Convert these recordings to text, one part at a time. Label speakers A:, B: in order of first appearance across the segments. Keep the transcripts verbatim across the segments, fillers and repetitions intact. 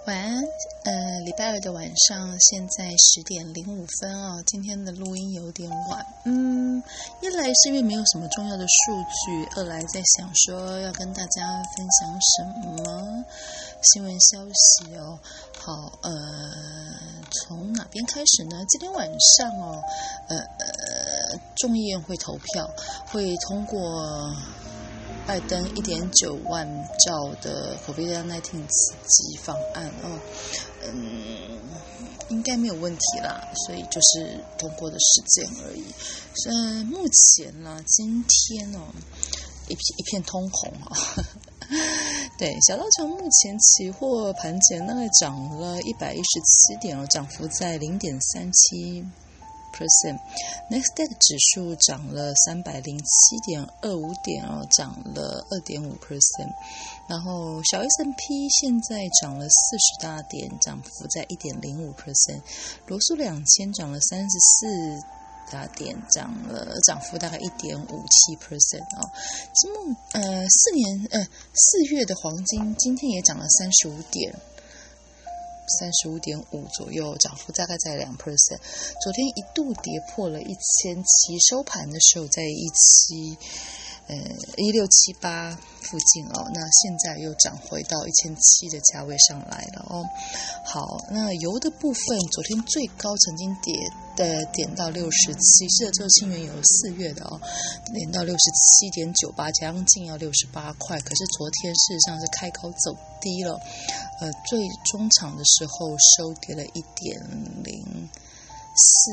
A: 晚安，呃，礼拜二的晚上，现在十点零五分哦。今天的录音有点晚，嗯，一来是因为没有什么重要的数据，二来在想说要跟大家分享什么新闻消息哦。好，呃，从哪边开始呢？今天晚上哦，呃呃，众议院会投票，会通过拜登 一点九万兆的 COVID 十九 刺激方案哦，嗯，应该没有问题啦，所以就是通过的时间而已。嗯，目前啦，今天哦，一片一片通红哦。对，小道琼目前期货盘前大概涨了一百一十七点哦，涨幅在 零点三七percent，Nasdaq 指数涨了三百零七点二五点哦，涨了 二点五percent， 然后小 S and P 现在涨了四十大点，涨幅在 一点零五percent， 罗素两千涨了三十四大点，涨了涨幅大概 一点五七percent 哦。金木呃四年呃四月的黄金今天也涨了三十五点。三十五点五左右，涨幅大概在 百分之二。昨天一度跌破了一千七，收盘的时候在一七呃一六七八附近哦。那现在又涨回到一千七的价位上来了哦。好，那油的部分，昨天最高曾经跌的点到六十七，是的，这个新原油四月的哦，点到六十七点九八，将近要六十八块。可是昨天事实上是开高走低了。呃，最中场的时候收跌了一点零四，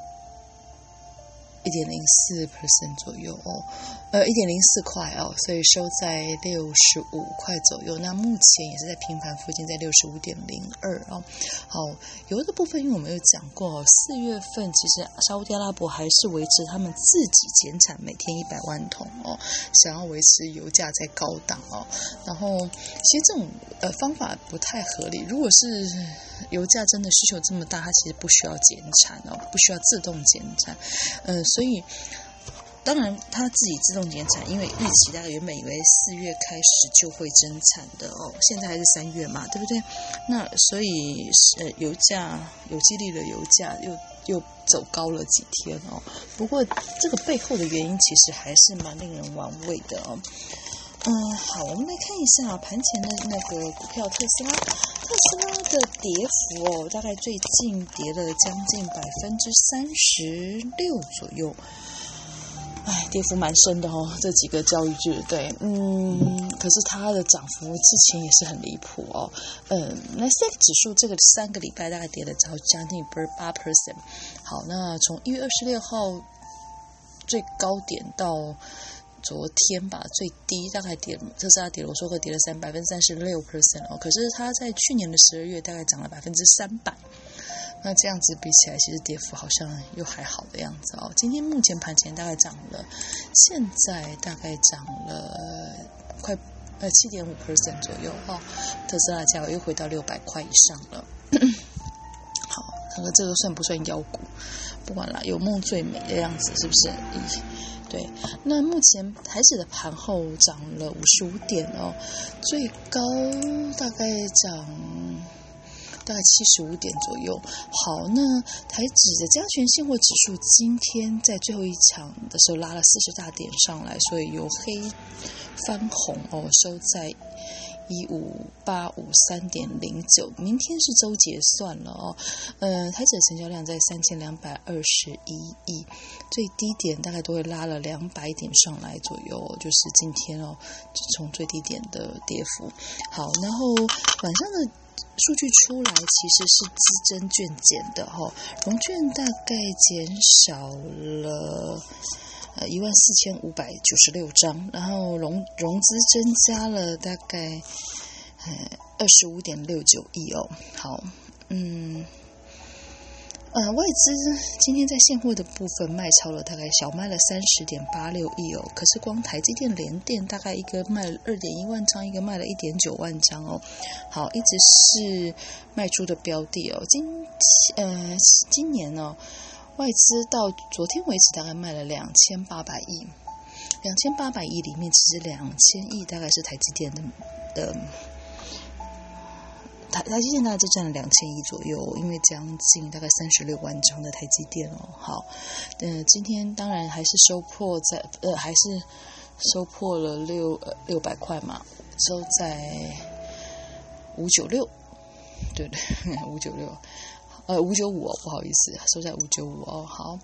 A: 一点零四 percent 左右哦，呃，一点零四块哦，所以收在六十五块左右。那目前也是在平盘附近，在六十五点零二哦。好，油的部分，因为我们有讲过哦，四月份其实沙烏地阿拉伯还是维持他们自己减产每天一百万桶哦，想要维持油价在高档哦。然后，其实这种呃方法不太合理。如果是油价真的需求这么大，它其实不需要减产哦，不需要自动减产，呃，所以当然它自己自动减产，因为预期大概原本以为四月开始就会增产的哦，现在还是三月嘛，对不对？那所以呃油价有激励的油价又又走高了几天哦。不过这个背后的原因其实还是蛮令人玩味的哦。嗯，好，我们来看一下盘前的那个股票特斯拉，特斯拉的跌幅哦，大概最近跌了将近百分之三十六左右，哎，跌幅蛮深的哦，这几个交易日，对，嗯，可是它的涨幅之前也是很离谱哦，嗯，那 S D A X 指数这个三个礼拜大概跌了将近八 percent， 好，那从一月二十六号最高点到昨天吧，最低大概跌，特斯拉跌了，我说过跌了三百分之三十六 percent 哦。可是它在去年的十二月大概涨了百分之三百，那这样子比起来，其实跌幅好像又还好的样子哦。今天目前盘前大概涨了，现在大概涨了快呃七点五 percent 左右哦。特斯拉价格又回到六百块以上了。好，看看这个算不算妖股？不管啦，有梦最美的样子，是不是？咦，对，那目前台指的盘后涨了五十五点哦，最高大概涨大概七十五点左右。好，那台指的加权现货指数今天在最后一场的时候拉了四十大点上来，所以由黑翻红哦，收在一五八五三点零九，明天是周结算了哦。呃，台指的成交量在三千两百二十一亿，最低点大概都会拉了两百点上来左右，就是今天哦，就从最低点的跌幅。好，然后晚上的数据出来，其实是资增券减的哈、哦，融券大概减少了呃一万四千五百九十六张，然后融融资增加了大概呃二十五点六九亿哦。好，嗯。呃，外资今天在现货的部分卖超了，大概小卖了三十点八六亿哦。可是光台积电、联电大概一个卖了二点一万张，一个卖了一点九万张哦。好，一直是卖出的标的哦。今呃今年呢、哦，外资到昨天为止大概卖了两千八百亿，两千八百亿里面其实两千亿大概是台积电的的。台台积电大概就占了两千亿左右，因为将近大概三十六万张的台积电哦。好，呃，今天当然还是收破在呃，还是收破了六呃六百块嘛，收在五九六，对对，五九六。呃，五九五哦，不好意思，收在五九五哦。好，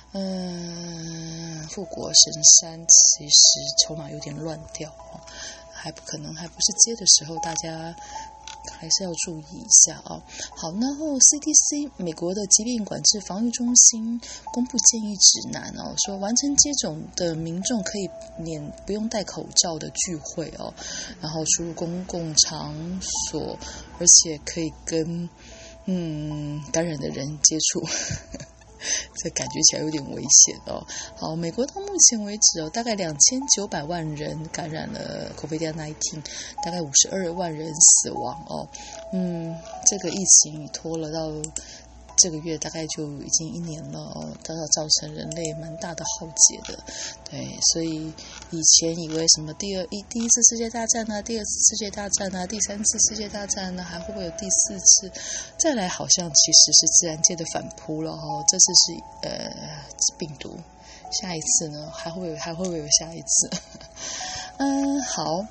A: 嗯，富国神山其实筹码有点乱掉哦，还不可能还不是接的时候，大家还是要注意一下哦。好，然后 C D C 美国的疾病管制防御中心公布建议指南哦，说完成接种的民众可以免不用戴口罩的聚会哦，然后出入公共场所，而且可以跟嗯，感染的人接触，这感觉起来有点危险哦。好，美国到目前为止哦，大概两千九百万人感染了 COVID 十九， 大概五十二万人死亡哦。嗯，这个疫情拖了到这个月大概就已经一年了哦，到造成人类蛮大的浩劫的。对，所以以前以为什么第二一第一次世界大战啊，第二次世界大战啊，第三次世界大战呢，还会不会有第四次？再来好像其实是自然界的反扑了哦，这次是呃病毒，下一次呢还会有还会不会有下一次？嗯，好。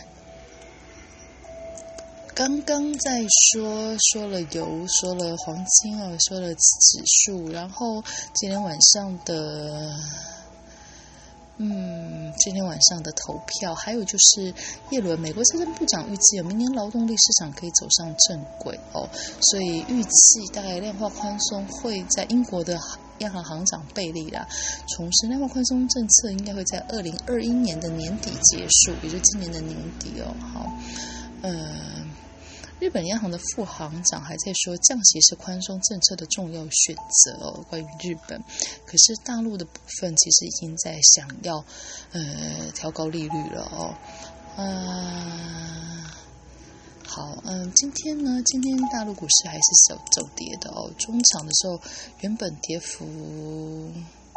A: 刚刚在说说了油，说了黄金哦，说了指数，然后今天晚上的，嗯，今天晚上的投票，还有就是耶伦美国财政部长预计有明年劳动力市场可以走上正轨哦，所以预计大概量化宽松会在英国的央行行长贝利啦，重申量化宽松政策应该会在二零二一年的年底结束，也就是今年的年底哦。好，呃。日本央行的副行长还在说降息是宽松政策的重要选择哦，关于日本，可是大陆的部分其实已经在想要呃调高利率了哦。呃好，嗯，今天呢，今天大陆股市还是走走跌的哦，中场的时候原本跌幅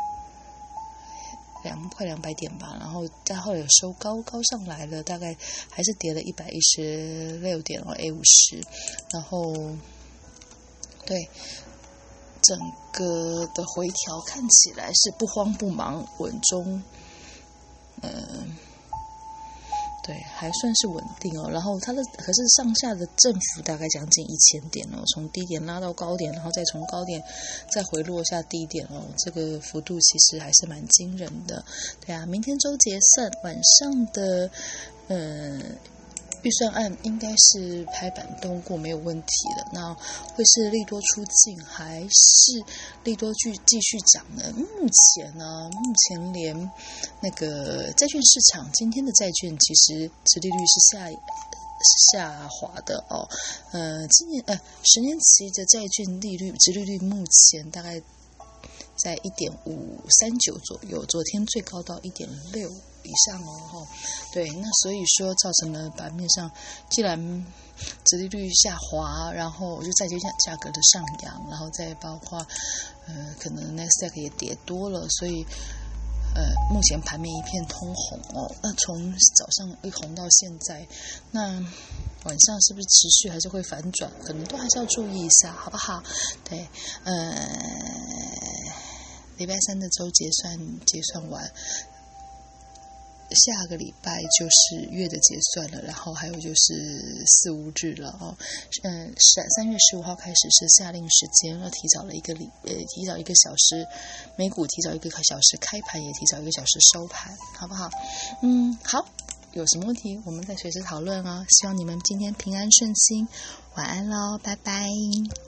A: 两快两百点吧，然后再后来有收高高上来了，大概还是跌了一百一十六点哦 ，A 五十，然后对整个的回调看起来是不慌不忙，稳中，嗯、呃。对，还算是稳定哦。然后它的可是上下的振幅大概将近一千点哦，从低点拉到高点，然后再从高点再回落下低点哦，这个幅度其实还是蛮惊人的。对啊，明天周结算晚上的嗯。呃预算案应该是拍板通过没有问题的，那会是利多出尽还是利多继继续涨呢？目前呢，目前连那个债券市场今天的债券其实殖利率是下下滑的哦，呃，今年呃十年期的债券利率殖利率目前大概在一点五三九左右，昨天最高到一点六。以上哦，对，那所以说造成了版面上，既然殖利率下滑，然后就债券价格的上扬，然后再包括呃可能 Nasdaq 也跌多了，所以呃目前盘面一片通红哦。那从早上一红到现在，那晚上是不是持续还是会反转？可能都还是要注意一下，好不好？对，呃，礼拜三的周结算结算完。下个礼拜就是月的结算了，然后还有就是四五日了哦。嗯，三三月十五号开始是夏令时间，要提早了一个礼呃提早一个小时，美股提早一个小时开盘，也提早一个小时收盘，好不好？嗯，好。有什么问题我们再随时讨论哦。希望你们今天平安顺心，晚安喽，拜拜。